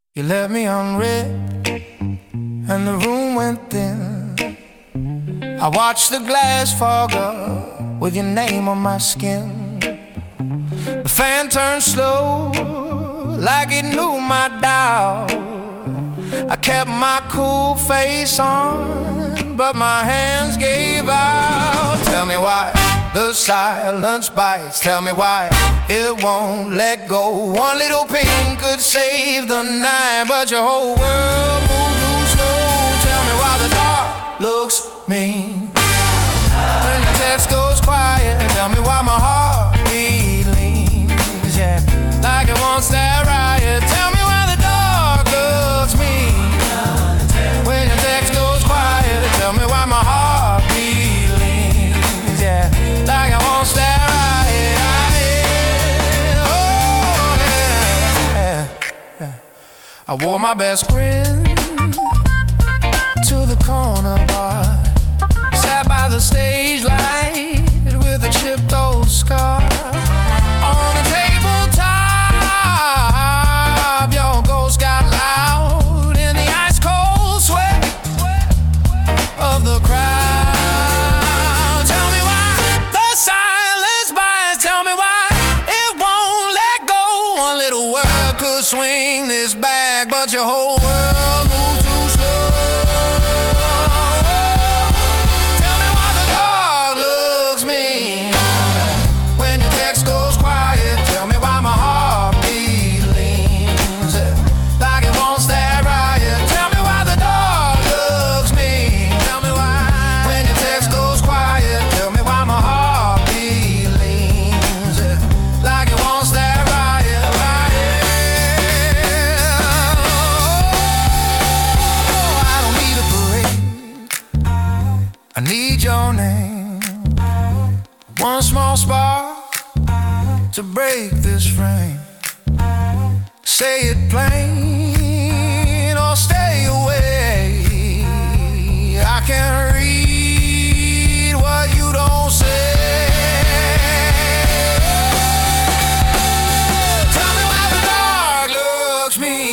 You left me unread, and the room went thin. I watched the glass fog up with your name on my skin. The fan turned slow, like it knew my dial. I kept my cool face on, but my hands gave out. Tell me why the silence bites. Tell me why it won't let go. One little pain could save the night, but your whole world moved too slow. Tell me why the dark looks mean when the text goes quiet. Tell me why my heart leans, yeah, like it wants that riot. Tell me why the dark looks mean when your text goes quiet. Tell me why my heart leans, yeah, like it wants that riot. Oh yeah, yeah. I wore my best grin to the corner bar, sat by the stage light with a chipped old scar. On the tabletop, your ghost got loud in the ice cold sweat of the crowd. Tell me why the silence bites. Tell me why it won't let go. One little word could swing this bag, but your whole world moved too slow. Tell me why the dark looks mean when your text goes quiet. Tell me why my heartbeat leans like it wants that riot. Tell me why the dark looks mean. Tell me why when your text goes quiet. Tell me why my heartbeat leans like it wants that riot, riot. Oh, I don't need a parade, I need your name. One small spark to break this frame. Say it plain or stay away. I can't read what you don't say. Tell me why the dark looks mean